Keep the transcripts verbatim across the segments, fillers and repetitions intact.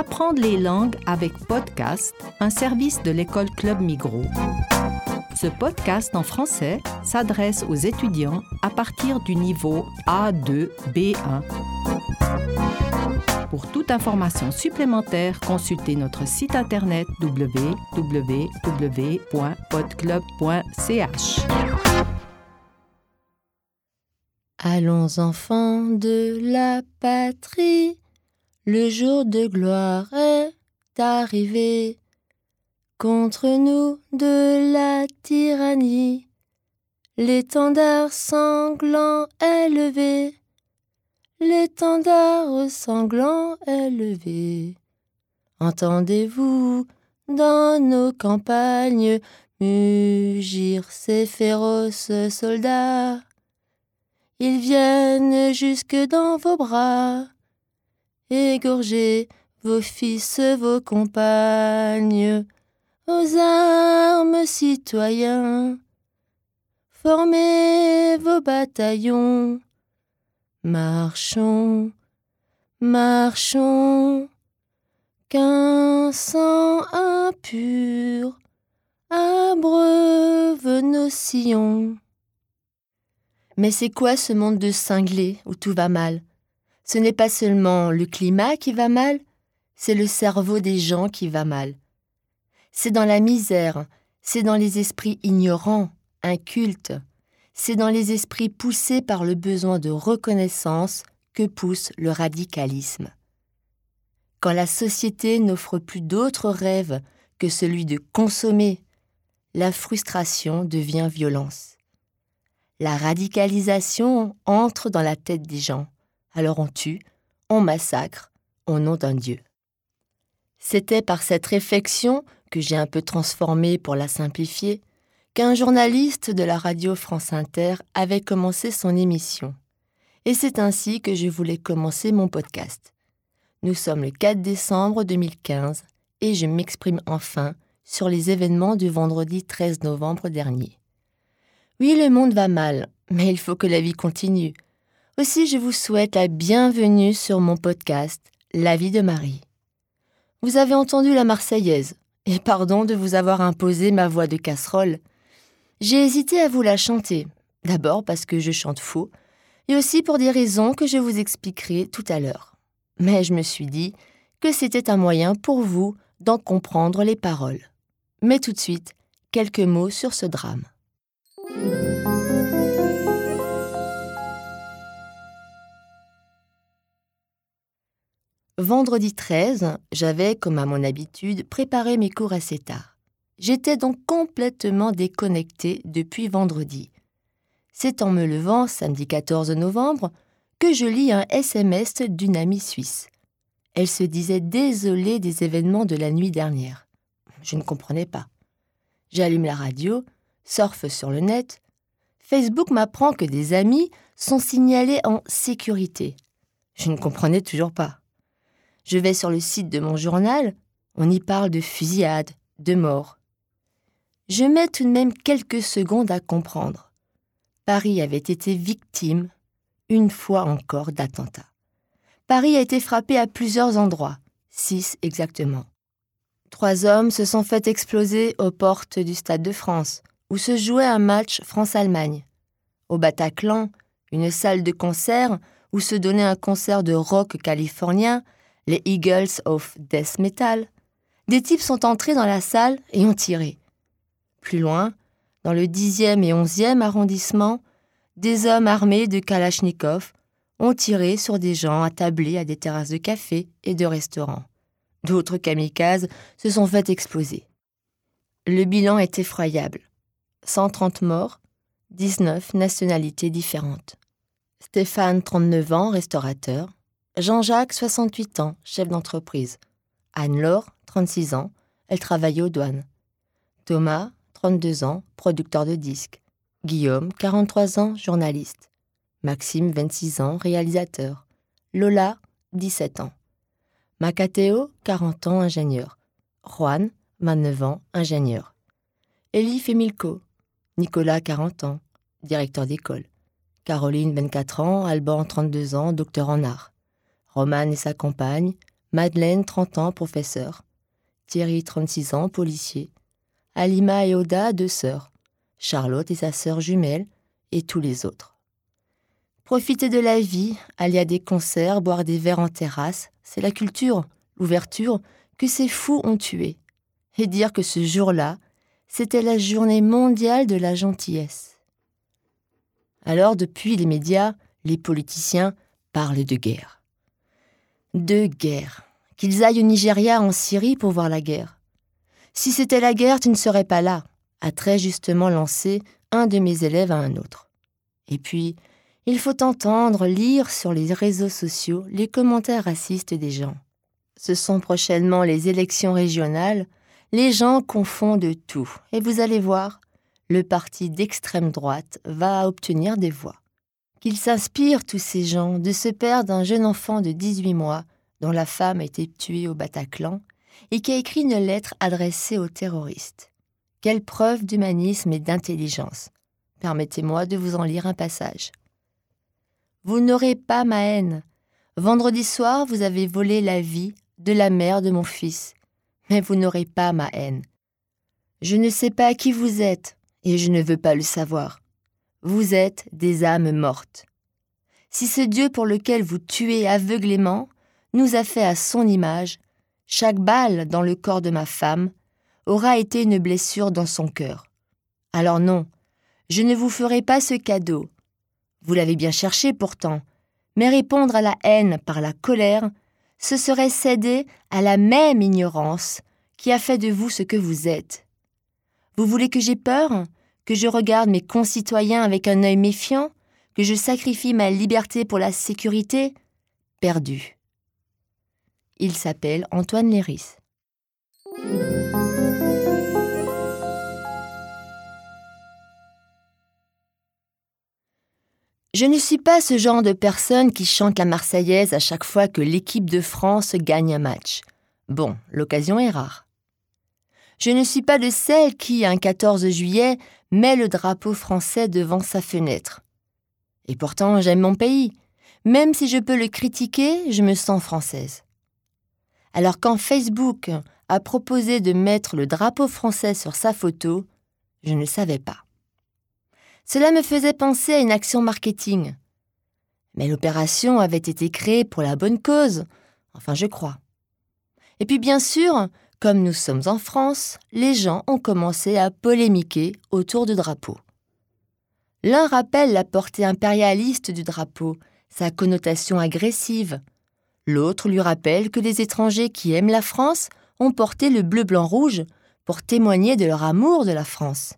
Apprendre les langues avec podcast, un service de l'école Club Migros. Ce podcast en français s'adresse aux étudiants à partir du niveau A deux B un. Pour toute information supplémentaire, consultez notre site internet w w w point podclub point c h. Allons enfants de la patrie, le jour de gloire est arrivé. Contre nous de la tyrannie, l'étendard sanglant est levé. L'étendard sanglant est levé. Entendez-vous dans nos campagnes mugir ces féroces soldats? Ils viennent jusque dans vos bras, égorger vos fils, vos compagnes. Aux armes, citoyens, formez vos bataillons. Marchons, marchons, qu'un sang impur abreuve nos sillons. Mais c'est quoi ce monde de cinglés où tout va mal? Ce n'est pas seulement le climat qui va mal, c'est le cerveau des gens qui va mal. C'est dans la misère, c'est dans les esprits ignorants, incultes, c'est dans les esprits poussés par le besoin de reconnaissance que pousse le radicalisme. Quand la société n'offre plus d'autre rêve que celui de consommer, la frustration devient violence. La radicalisation entre dans la tête des gens, alors on tue, on massacre, au nom d'un Dieu. C'était par cette réflexion, que j'ai un peu transformée pour la simplifier, qu'un journaliste de la radio France Inter avait commencé son émission. Et c'est ainsi que je voulais commencer mon podcast. Nous sommes le quatre décembre deux mille quinze et je m'exprime enfin sur les événements du vendredi treize novembre dernier. Oui, le monde va mal, mais il faut que la vie continue. Aussi, je vous souhaite la bienvenue sur mon podcast « La vie de Marie ». Vous avez entendu la Marseillaise, et pardon de vous avoir imposé ma voix de casserole. J'ai hésité à vous la chanter, d'abord parce que je chante faux, et aussi pour des raisons que je vous expliquerai tout à l'heure. Mais je me suis dit que c'était un moyen pour vous d'en comprendre les paroles. Mais tout de suite, quelques mots sur ce drame. Vendredi treize, j'avais, comme à mon habitude, préparé mes cours assez tard. J'étais donc complètement déconnectée depuis vendredi. C'est en me levant, samedi quatorze novembre, que je lis un S M S d'une amie suisse. Elle se disait désolée des événements de la nuit dernière. Je ne comprenais pas. J'allume la radio, surfe sur le net. Facebook m'apprend que des amis sont signalés en sécurité. Je ne comprenais toujours pas. Je vais sur le site de mon journal, on y parle de fusillade, de mort. Je mets tout de même quelques secondes à comprendre. Paris avait été victime, une fois encore, d'attentats. Paris a été frappé à plusieurs endroits, six exactement. Trois hommes se sont fait exploser aux portes du Stade de France, où se jouait un match France-Allemagne. Au Bataclan, une salle de concert où se donnait un concert de rock californien, les Eagles of Death Metal, des types sont entrés dans la salle et ont tiré. Plus loin, dans le dixième et onzième arrondissement, des hommes armés de Kalachnikov ont tiré sur des gens attablés à des terrasses de café et de restaurants. D'autres kamikazes se sont fait exploser. Le bilan est effroyable. cent trente morts, dix-neuf nationalités différentes. Stéphane, trente-neuf ans, restaurateur. Jean-Jacques, soixante-huit ans, chef d'entreprise. Anne-Laure, trente-six ans, elle travaille aux douanes. Thomas, trente-deux ans, producteur de disques. Guillaume, quarante-trois ans, journaliste. Maxime, vingt-six ans, réalisateur. Lola, dix-sept ans. Macateo, quarante ans, ingénieur. Juan, vingt-neuf ans, ingénieur. Elif et Milko. Nicolas, quarante ans, directeur d'école. Caroline, vingt-quatre ans, Alban, trente-deux ans, docteur en art. Romane et sa compagne, Madeleine, trente ans, professeur. Thierry, trente-six ans, policier. Alima et Oda, deux sœurs. Charlotte et sa sœur jumelle, et tous les autres. Profiter de la vie, aller à des concerts, boire des verres en terrasse, c'est la culture, l'ouverture que ces fous ont tué. Et dire que ce jour-là, c'était la journée mondiale de la gentillesse. Alors, depuis les médias, les politiciens parlent de guerre. De guerre. Qu'ils aillent au Nigeria, en Syrie, pour voir la guerre. Si c'était la guerre, tu ne serais pas là, a très justement lancé un de mes élèves à un autre. Et puis, il faut entendre, lire sur les réseaux sociaux les commentaires racistes des gens. Ce sont prochainement les élections régionales, les gens confondent tout. Et vous allez voir, le parti d'extrême droite va obtenir des voix. Qu'ils s'inspirent, tous ces gens, de ce père d'un jeune enfant de dix-huit mois, dont la femme a été tuée au Bataclan, et qui a écrit une lettre adressée aux terroristes. Quelle preuve d'humanisme et d'intelligence. Permettez-moi de vous en lire un passage. Vous n'aurez pas ma haine. Vendredi soir, vous avez volé la vie de la mère de mon fils, mais vous n'aurez pas ma haine. Je ne sais pas qui vous êtes, et je ne veux pas le savoir. Vous êtes des âmes mortes. Si ce Dieu pour lequel vous tuez aveuglément nous a fait à son image, chaque balle dans le corps de ma femme aura été une blessure dans son cœur. Alors non, je ne vous ferai pas ce cadeau. Vous l'avez bien cherché pourtant, mais répondre à la haine par la colère, ce serait céder à la même ignorance qui a fait de vous ce que vous êtes. Vous voulez que j'aie peur, que je regarde mes concitoyens avec un œil méfiant, que je sacrifie ma liberté pour la sécurité? Perdu. Il s'appelle Antoine Léris. Je ne suis pas ce genre de personne qui chante la Marseillaise à chaque fois que l'équipe de France gagne un match. Bon, l'occasion est rare. Je ne suis pas de celle qui, un quatorze juillet, met le drapeau français devant sa fenêtre. Et pourtant, j'aime mon pays. Même si je peux le critiquer, je me sens française. Alors quand Facebook a proposé de mettre le drapeau français sur sa photo, je ne savais pas. Cela me faisait penser à une action marketing. Mais l'opération avait été créée pour la bonne cause, enfin je crois. Et puis bien sûr, comme nous sommes en France, les gens ont commencé à polémiquer autour du drapeau. L'un rappelle la portée impérialiste du drapeau, sa connotation agressive. L'autre lui rappelle que les étrangers qui aiment la France ont porté le bleu-blanc-rouge pour témoigner de leur amour de la France.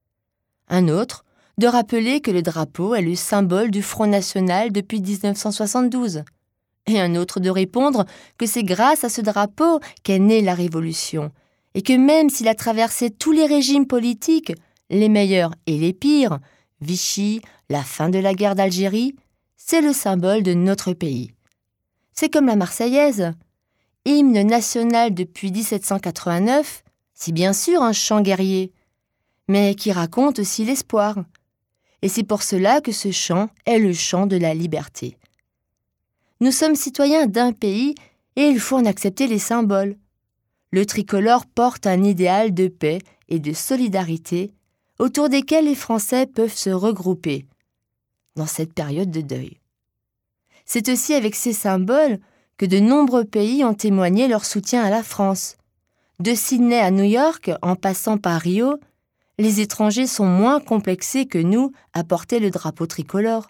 Un autre de rappeler que le drapeau est le symbole du Front National depuis dix-neuf cent soixante-douze. Et un autre de répondre que c'est grâce à ce drapeau qu'est née la Révolution, et que même s'il a traversé tous les régimes politiques, les meilleurs et les pires, Vichy, la fin de la guerre d'Algérie, c'est le symbole de notre pays. C'est comme la Marseillaise, hymne national depuis dix-sept cent quatre-vingt-neuf, c'est bien sûr un chant guerrier, mais qui raconte aussi l'espoir. Et c'est pour cela que ce chant est le chant de la liberté. Nous sommes citoyens d'un pays et il faut en accepter les symboles. Le tricolore porte un idéal de paix et de solidarité autour desquels les Français peuvent se regrouper dans cette période de deuil. C'est aussi avec ces symboles que de nombreux pays ont témoigné leur soutien à la France. De Sydney à New York, en passant par Rio, les étrangers sont moins complexés que nous à porter le drapeau tricolore.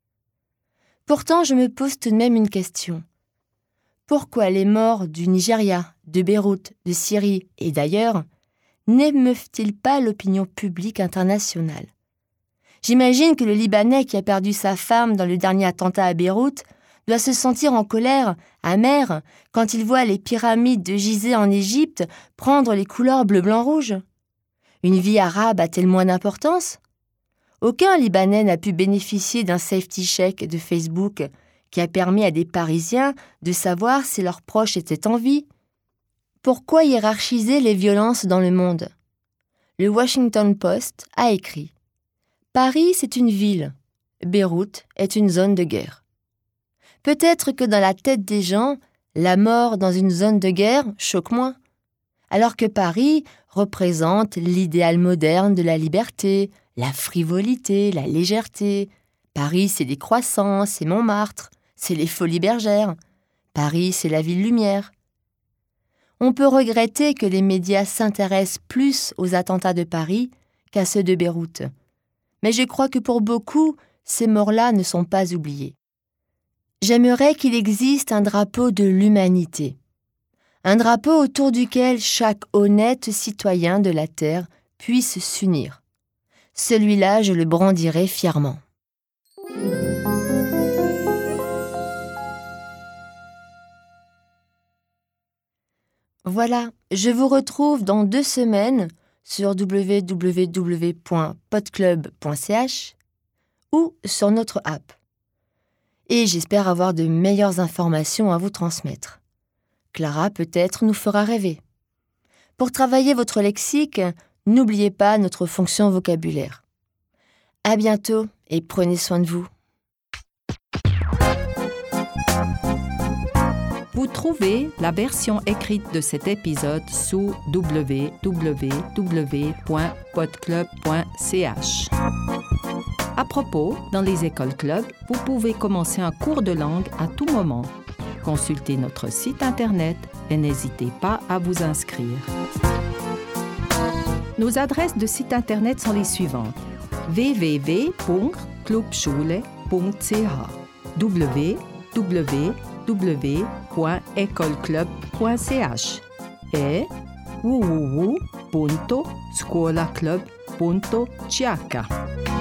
Pourtant, je me pose tout de même une question. Pourquoi les morts du Nigeria, de Beyrouth, de Syrie et d'ailleurs n'émeuvent-ils pas l'opinion publique internationale? J'imagine que le Libanais qui a perdu sa femme dans le dernier attentat à Beyrouth doit se sentir en colère, amer, quand il voit les pyramides de Gizeh en Égypte prendre les couleurs bleu-blanc-rouge. Une vie arabe a-t-elle moins d'importance? Aucun Libanais n'a pu bénéficier d'un safety check de Facebook qui a permis à des Parisiens de savoir si leurs proches étaient en vie. Pourquoi hiérarchiser les violences dans le monde? Le Washington Post a écrit « Paris, c'est une ville. Beyrouth est une zone de guerre. » Peut-être que dans la tête des gens, La mort dans une zone de guerre choque moins. Alors que Paris représente l'idéal moderne de la liberté, la frivolité, la légèreté. Paris, c'est les croissants, c'est Montmartre, c'est les folies bergères. Paris, c'est la ville lumière. On peut regretter que les médias s'intéressent plus aux attentats de Paris qu'à ceux de Beyrouth. Mais je crois que pour beaucoup, ces morts-là ne sont pas oubliées. J'aimerais qu'il existe un drapeau de l'humanité. Un drapeau autour duquel chaque honnête citoyen de la Terre puisse s'unir. Celui-là, je le brandirai fièrement. Voilà, je vous retrouve dans deux semaines sur w w w point podclub point c h ou sur notre app. Et j'espère avoir de meilleures informations à vous transmettre. Clara, peut-être, nous fera rêver. Pour travailler votre lexique, n'oubliez pas notre fonction vocabulaire. À bientôt et prenez soin de vous. Vous trouvez la version écrite de cet épisode sous w w w point podclub point c h. À propos, dans les écoles clubs, vous pouvez commencer un cours de langue à tout moment. Consultez notre site internet et n'hésitez pas à vous inscrire. Nos adresses de site internet sont les suivantes: w w w point clubschule point c h, w w w point ecolclub point c h et w w w punto scuolaclub punto c h.